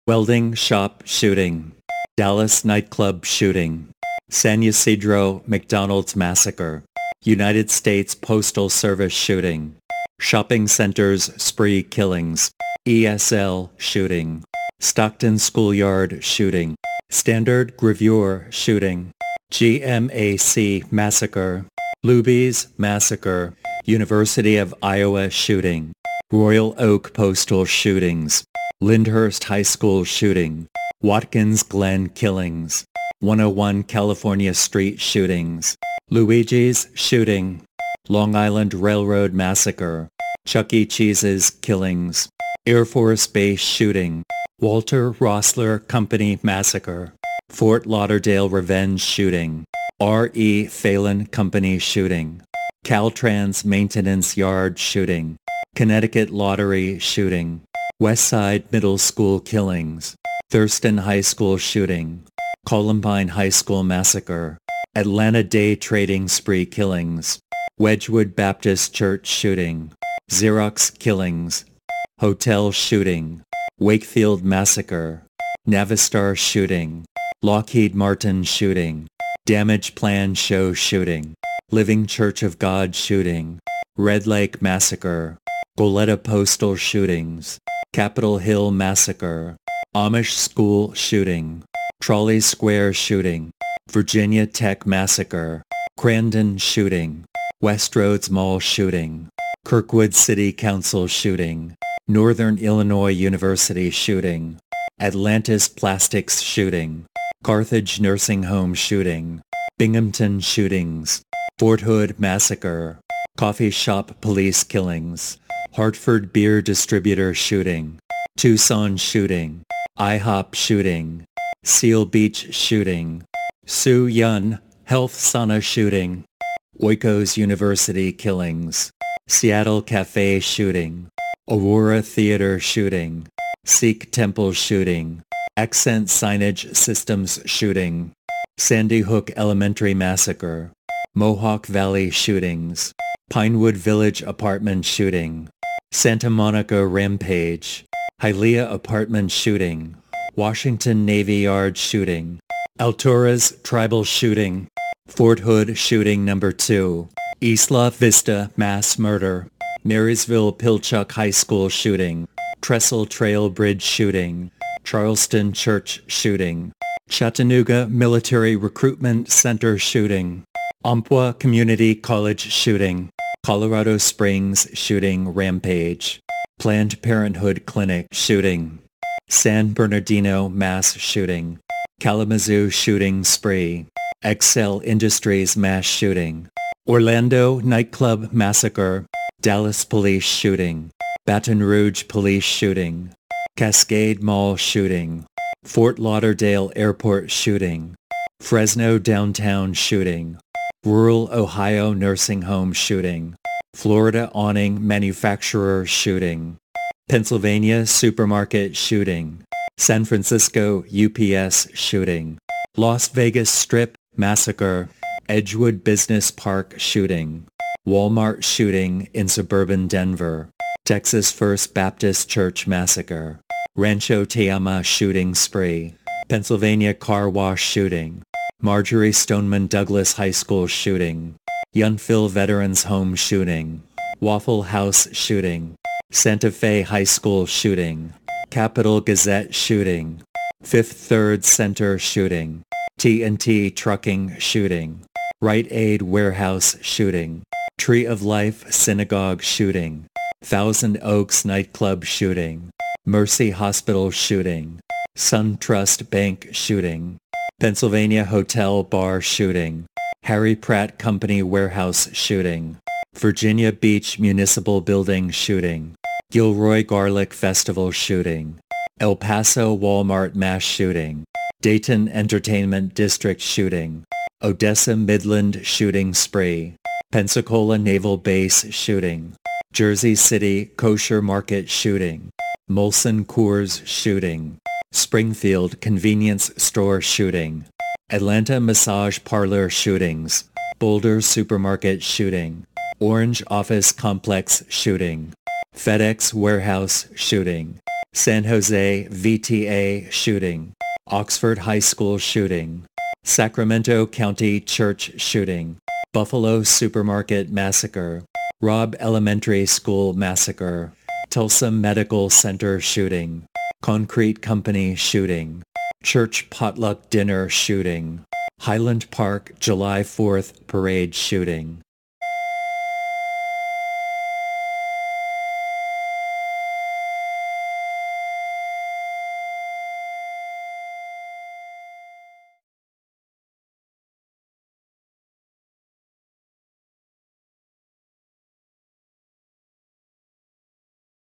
Welding shop shooting. Dallas nightclub shooting. San Ysidro McDonald's massacre. United States Postal Service shooting. Shopping centers spree killings. ESL shooting. Stockton schoolyard shooting. Standard Gravure shooting. GMAC massacre. Luby's massacre. University of Iowa shooting. Royal Oak postal shootings. Lyndhurst High School shooting. Watkins Glen killings. 101 California Street shootings. Luigi's shooting. Long Island Railroad massacre. Chuck E. Cheese's killings. Air Force Base shooting. Walter Rossler Company massacre. Fort Lauderdale revenge shooting. R.E. Phelan Company shooting. Caltrans Maintenance Yard shooting. Connecticut Lottery shooting. Westside Middle School killings. Thurston High School shooting. Columbine High School massacre. Atlanta Day Trading Spree killings. Wedgwood Baptist Church shooting. Xerox killings. Hotel shooting. Wakefield massacre. Navistar shooting. Lockheed Martin shooting. Damage Plan Show shooting. Living Church of God shooting. Red Lake massacre. Goleta Postal shootings. Capitol Hill massacre. Amish school shooting. Trolley Square shooting. Virginia Tech massacre. Crandon shooting. Westroads Mall shooting. Kirkwood City Council shooting. Northern Illinois University shooting. Atlantis Plastics shooting. Carthage Nursing Home shooting. Binghamton shootings. Fort Hood massacre. Coffee shop police killings. Hartford beer distributor shooting. Tucson shooting. IHOP shooting. Seal Beach shooting. Soo Yun Health Sauna shooting. Oikos University killings. Seattle Cafe shooting. Aurora Theater shooting. Sikh Temple shooting. Accent Signage Systems shooting. Sandy Hook Elementary massacre. Mohawk Valley shootings. Pinewood Village apartment shooting. Santa Monica rampage. Hialeah apartment shooting. Washington Navy Yard shooting. Alturas tribal shooting. Fort Hood shooting number 2. Isla Vista mass murder. Marysville Pilchuck High School shooting. Trestle Trail Bridge shooting. Charleston Church shooting. Chattanooga Military Recruitment Center shooting. Umpqua Community College shooting. Colorado Springs shooting rampage. Planned Parenthood Clinic shooting. San Bernardino mass shooting. Kalamazoo shooting spree. Excel Industries mass shooting. Orlando nightclub massacre. Dallas police shooting. Baton Rouge police shooting. Cascade Mall shooting. Fort Lauderdale Airport shooting. Fresno downtown shooting. Rural Ohio nursing home shooting. Florida awning manufacturer shooting. Pennsylvania supermarket shooting. San Francisco UPS shooting. Las Vegas Strip massacre. Edgewood Business Park shooting. Walmart shooting in suburban Denver. Texas First Baptist Church massacre. Rancho Teama shooting spree. Pennsylvania car wash shooting. Marjorie Stoneman Douglas High School shooting. Yountville Veterans Home shooting. Waffle House shooting. Santa Fe High School shooting. Capital Gazette shooting. Fifth Third Center shooting. T&T Trucking shooting. Rite Aid Warehouse shooting. Tree of Life Synagogue shooting. Thousand Oaks nightclub shooting. Mercy Hospital shooting. SunTrust Bank shooting. Pennsylvania Hotel Bar shooting. Harry Pratt Company Warehouse shooting. Virginia Beach Municipal Building shooting. Gilroy Garlic Festival shooting. El Paso Walmart mass shooting. Dayton Entertainment District shooting. Odessa Midland shooting spree. Pensacola Naval Base shooting. Jersey City Kosher Market shooting. Molson Coors shooting. Springfield Convenience Store shooting. Atlanta Massage Parlor shootings. Boulder Supermarket shooting. Orange Office Complex shooting. FedEx Warehouse shooting. San Jose VTA shooting, Oxford High School shooting, Sacramento County Church shooting, Buffalo Supermarket massacre, Robb Elementary School massacre, Tulsa Medical Center shooting, Concrete Company shooting, Church Potluck Dinner shooting, Highland Park July 4th Parade shooting.